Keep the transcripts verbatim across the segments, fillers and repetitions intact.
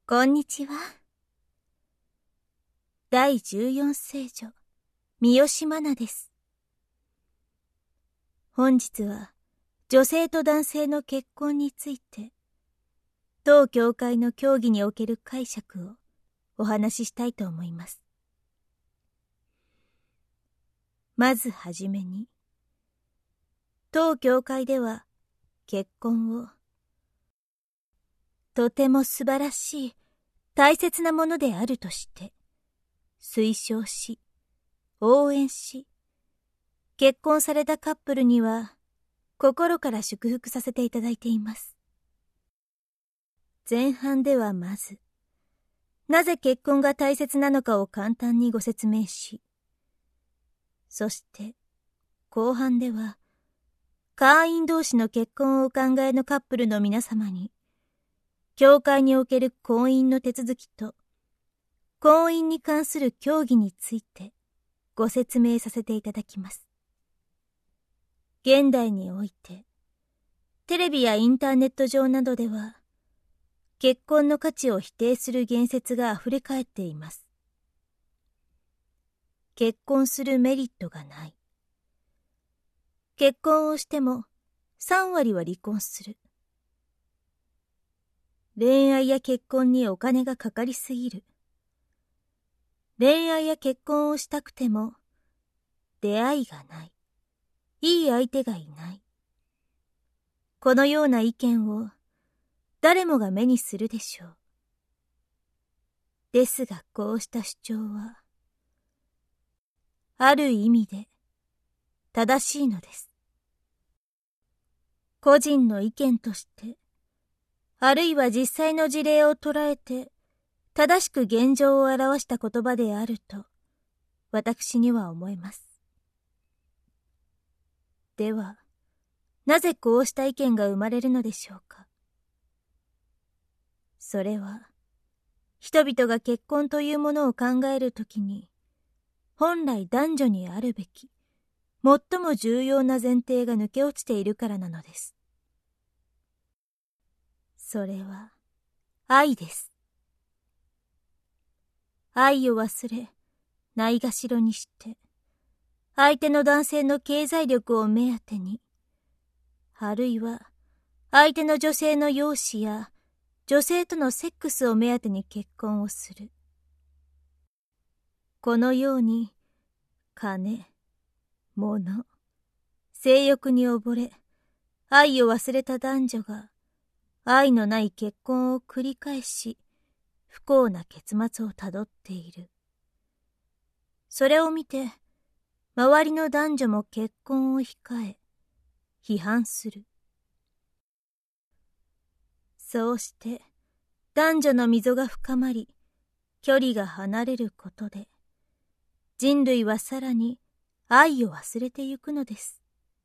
こんにちは。だいじゅうよん聖女、三好真奈です。本日は、女性と男性の結婚について、当教会の教義における解釈をお話ししたいと思います。まずはじめに、当教会では結婚を、とても素晴らしい大切なものであるとして、推奨し、応援し、結婚されたカップルには、心から祝福させていただいています。前半ではまず、なぜ結婚が大切なのかを簡単にご説明し、そして、後半では、会員同士の結婚をお考えのカップルの皆様に、教会における婚姻の手続きと、婚姻に関する教義についてご説明させていただきます。現代において、テレビやインターネット上などでは、結婚の価値を否定する言説があふれかえっています。結婚するメリットがない。結婚をしてもさんわりは離婚する。恋愛や結婚にお金がかかりすぎる。恋愛や結婚をしたくても出会いがない。いい相手がいない。このような意見を誰もが目にするでしょう。ですがこうした主張はある意味で正しいのです。個人の意見として、あるいは実際の事例を捉えて正しく現状を表した言葉であると私には思えます。では、なぜこうした意見が生まれるのでしょうか。それは、人々が結婚というものを考えるときに、本来男女にあるべき、最も重要な前提が抜け落ちているからなのです。それは、愛です。愛を忘れ、ないがしろにして、相手の男性の経済力を目当てに、あるいは相手の女性の容姿や女性とのセックスを目当てに結婚をする。このように金、物、性欲に溺れ、愛を忘れた男女が愛のない結婚を繰り返し、不幸な結末をたどっている。それを見て、周りの男女も結婚を控え、批判する。そうして、男女の溝が深まり、距離が離れることで、人類はさらに愛を忘れてゆくのです。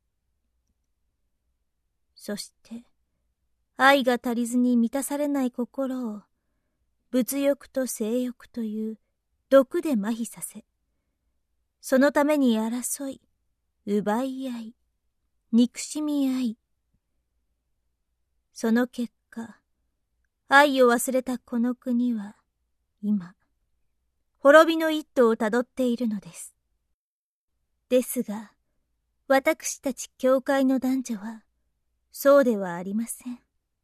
そして、愛が足りずに満たされない心を、物欲と性欲という毒で麻痺させ、そのために争い、奪い合い、憎しみ合い。その結果、愛を忘れたこの国は、今、滅びの一途をたどっているのです。ですが、私たち教会の男女は、そうではありません。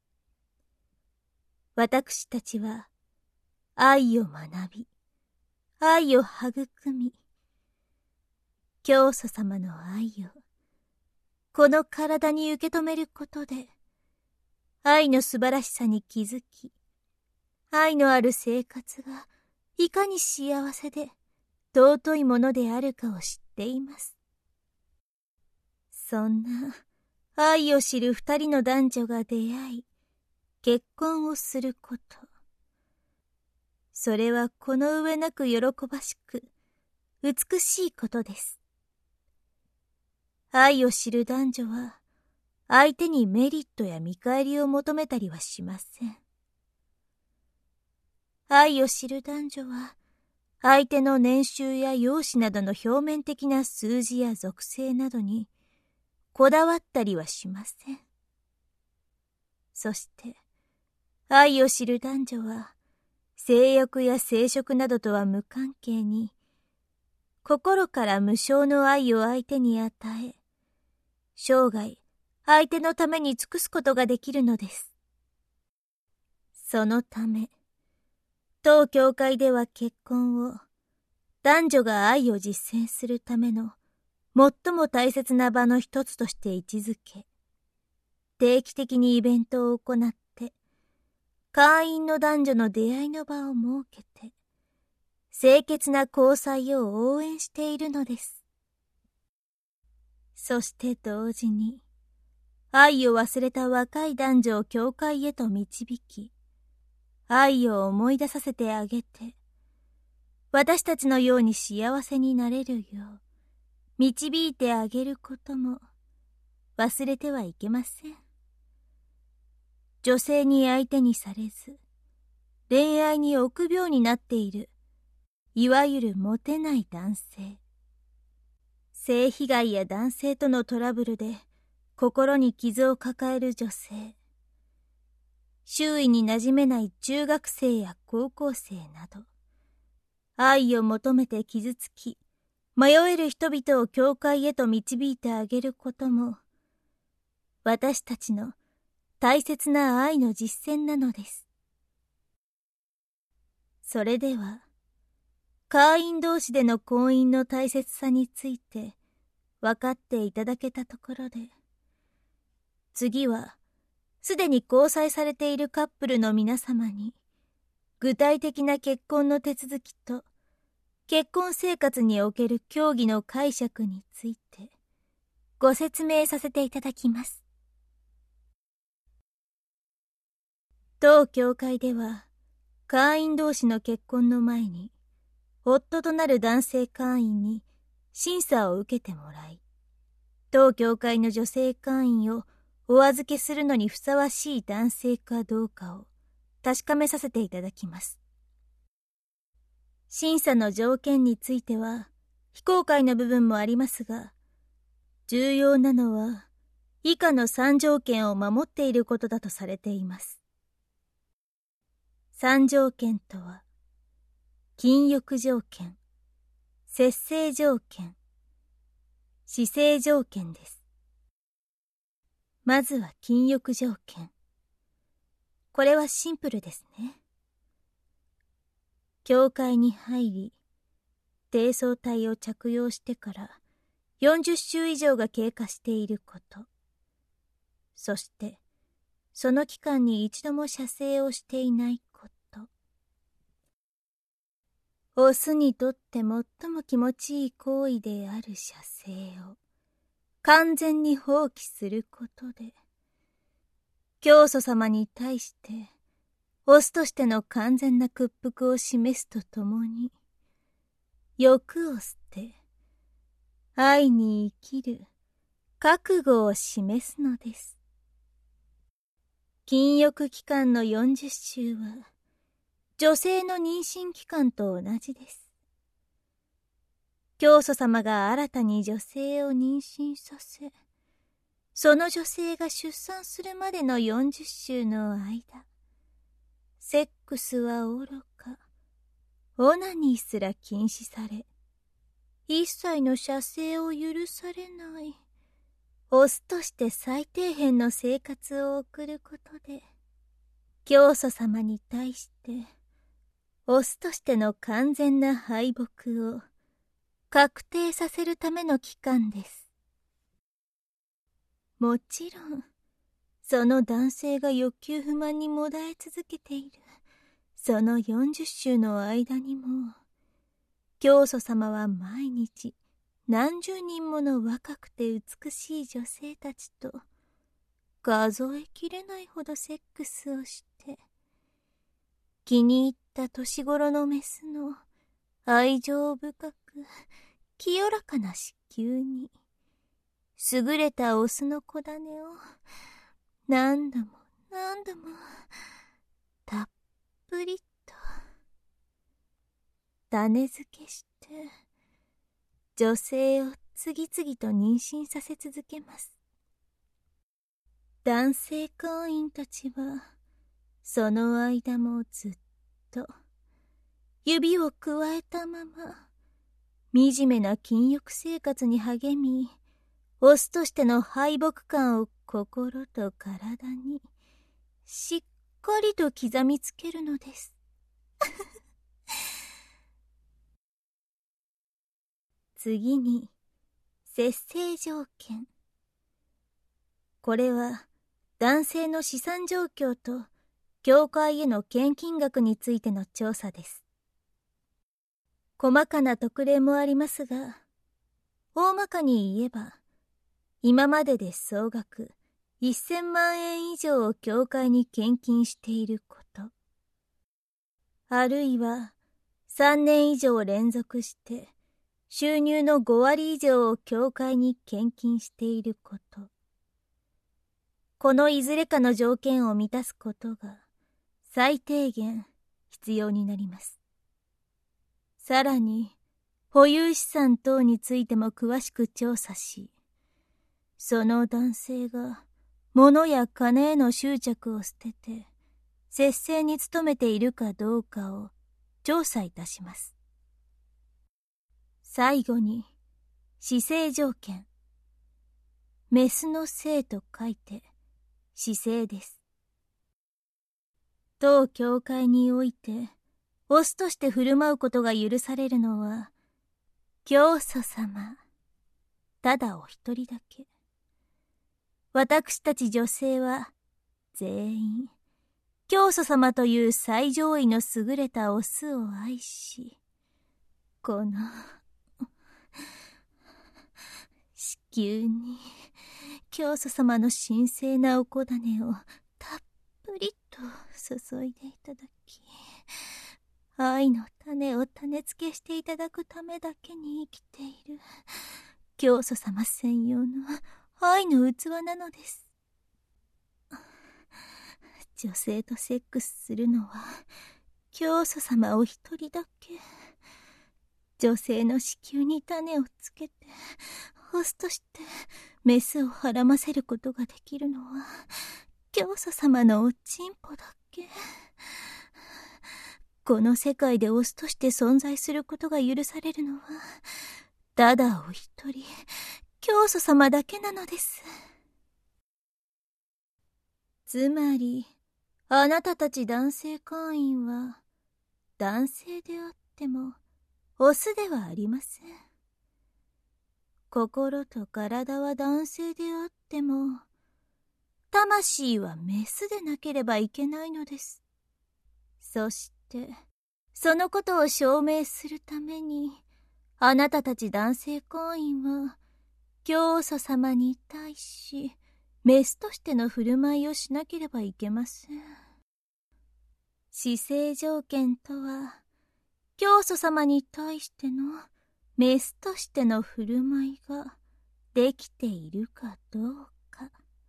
私たちは、愛を学び、愛を育み、教祖様の愛を、この体に受け止めることで、愛の素晴らしさに気づき、愛のある生活がいかに幸せで尊いものであるかを知っています。そんな愛を知る二人の男女が出会い、結婚をすること。それはこの上なく喜ばしく、美しいことです。愛を知る男女は、相手にメリットや見返りを求めたりはしません。愛を知る男女は、相手の年収や容姿などの表面的な数字や属性などに、こだわったりはしません。そして、愛を知る男女は、 性欲や生殖などとは無関係に、心から無償の愛を相手に与え、生涯相手のために尽くすことができるのです。そのため、当教会では結婚を男女が愛を実践するための最も大切な場の一つとして位置づけ、定期的にイベントを行って、会員の男女の出会いの場を設けて、清潔な交際を応援しているのです。そして同時に、愛を忘れた若い男女を教会へと導き、愛を思い出させてあげて、私たちのように幸せになれるよう、導いてあげることも忘れてはいけません。女性に相手にされず、恋愛に臆病になっている、いわゆるモテない男性。性被害や男性とのトラブルで心に傷を抱える女性。周囲に馴染めない中学生や高校生など、愛を求めて傷つき、迷える人々を教会へと導いてあげることも、私たちの大切な愛の実践なのです。それでは、会員同士での婚姻の大切さについて分かっていただけたところで、次は、すでに交際されているカップルの皆様に、具体的な結婚の手続きと、結婚生活における教義の解釈について、ご説明させていただきます。当教会では、会員同士の結婚の前に、夫となる男性会員に審査を受けてもらい、当教会の女性会員をお預けするのにふさわしい男性かどうかを確かめさせていただきます。審査の条件については非公開の部分もありますが、重要なのは以下のさん条件を守っていることだとされています。さん条件とは、禁欲条件、節制条件、姿勢条件です。まずは禁欲条件。これはシンプルですね。教会に入り、貞操帯を着用してからよんじゅっ週以上が経過していること。そして、その期間に一度も射精をしていないこと。オスにとって最も気持ちいい行為である射精を完全に放棄することで、教祖様に対して、オスとしての完全な屈服を示すとともに、欲を捨て、愛に生きる覚悟を示すのです。禁欲期間のよんじゅっ週は、女性の妊娠期間と同じです。教祖様が新たに女性を妊娠させ、その女性が出産するまでのよんじゅっ週の間、セックスはおろか、オナニーすら禁止され、一切の射精を許されない、オスとして最底辺の生活を送ることで、教祖様に対して、オスとしての完全な敗北を確定させるための期間です。もちろん、その男性が欲求不満にもだえ続けている、そのよんじゅっ週の間にも、教祖様は毎日何十人もの若くて美しい女性たちと数えきれないほどセックスをして、気に入った年頃のメスの愛情深く清らかな子宮に、優れたオスの子種を何度も何度もたっぷりと種付けして、女性を次々と妊娠させ続けます。男性会員たちはその間もずっと指をくわえたまま、惨めな禁欲生活に励み、オスとしての敗北感を心と体にしっかりと刻みつけるのです。次に、節制条件。これは、男性の資産状況と、教会への献金額についての調査です。細かな特例もありますが、大まかに言えば、今までで総額せんまんえん以上を教会に献金していること、あるいはさんねん以上連続して収入のごわり以上を教会に献金していること、このいずれかの条件を満たすことが最低限必要になります。さらに、保有資産等についても詳しく調査し、その男性が物や金への執着を捨てて、節制に努めているかどうかを調査いたします。最後に、姿勢条件。メスの性と書いて、姿勢です。当教会において、オスとして振る舞うことが許されるのは、教祖様、ただお一人だけ。私たち女性は、全員、教祖様という最上位の優れたオスを愛し、この、子宮に、教祖様の神聖なおこ種をたっぷりと注いでいただき、愛の種を種付けしていただくためだけに生きている、教祖様専用の愛の器なのです。女性とセックスするのは、教祖様お一人だけ。女性の子宮に種をつけて、オスとしてメスをはらませることができるのは、教祖様のおちんぽだけ。この世界でオスとして存在することが許されるのは、ただお一人、教祖様だけなのです。つまり、あなたたち男性会員は、男性であっても、オスではありません。心と体は男性であっても、魂はメスでなければいけないのです。そして、そのことを証明するために、あなたたち男性会員は、教祖様に対し、メスとしての振る舞いをしなければいけません。姿勢条件とは、教祖様に対してのメスとしての振る舞いができているかどうか。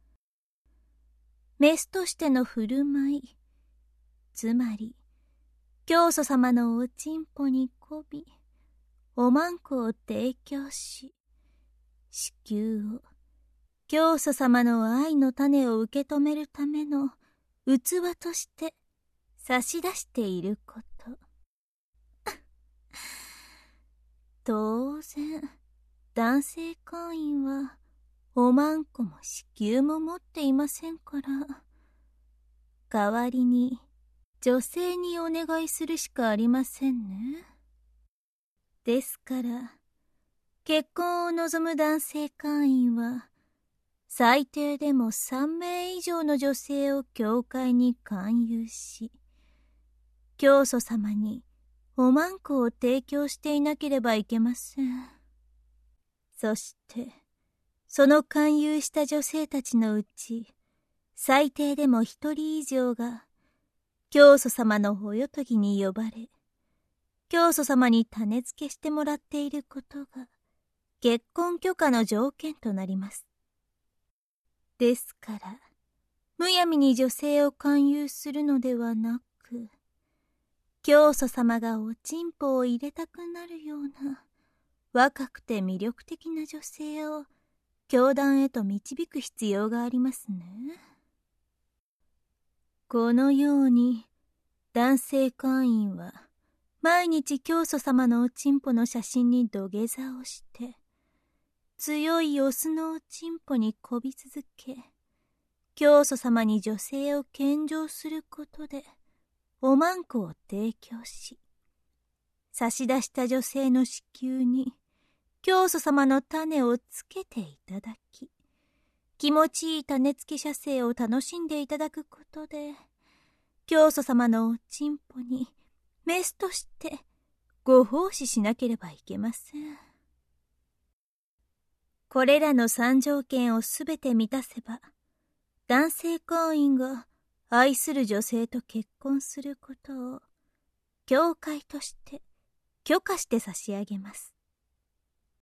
メスとしての振る舞い、つまり、教祖様のおちんぽにこび、おまんこを提供し、子宮を、教祖様の愛の種を受け止めるための器として差し出していること。当然、男性会員は、おまんこも子宮も持っていませんから、代わりに女性にお願いするしかありませんね。ですから、結婚を望む男性会員は、最低でもさんめい以上の女性を教会に勧誘し、教祖様におまんこを提供していなければいけません。そして、その勧誘した女性たちのうち、最低でも一人以上が、教祖様のおよとぎに呼ばれ、教祖様に種付けしてもらっていることが、結婚許可の条件となります。ですから、むやみに女性を勧誘するのではなく、教祖様がおちんぽを入れたくなるような、若くて魅力的な女性を教団へと導く必要がありますね。このように男性会員は毎日教祖様のおちんぽの写真に土下座をして、強いオスのおちんぽにこび続け、教祖様に女性を献上することで、おまんこを提供し、差し出した女性の子宮に、教祖様の種をつけていただき、気持ちいい種付け射精を楽しんでいただくことで、教祖様のおちんぽに、メスとしてご奉仕しなければいけません。これらの三条件をすべて満たせば、男性婚姻が愛する女性と結婚することを、教会として許可して差し上げます。